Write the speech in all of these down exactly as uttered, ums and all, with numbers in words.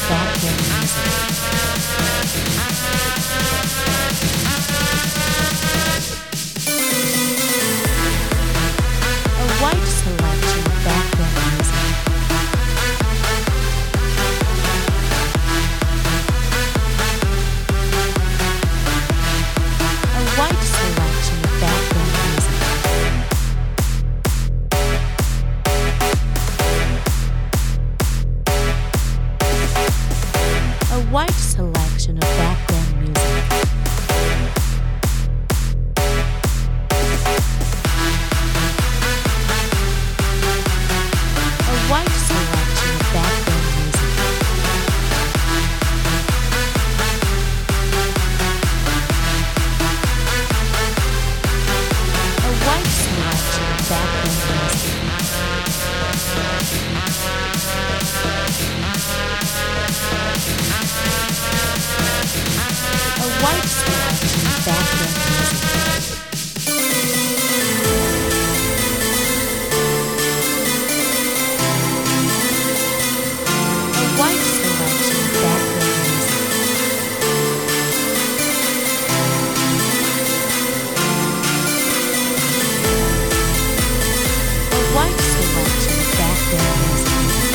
background music. A wide selection of background music. A wide selection of background music. A wide selection of background music. A wide selection of background music. A wide selection of background music. A wide selection of background music. A wide selection of background music. A wide selection of background music.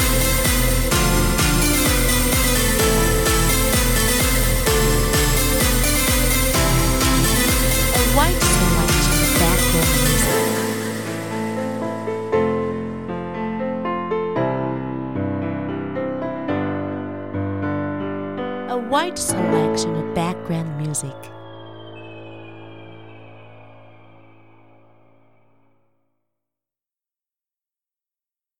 A wide selection of background music. A wide selection of background music.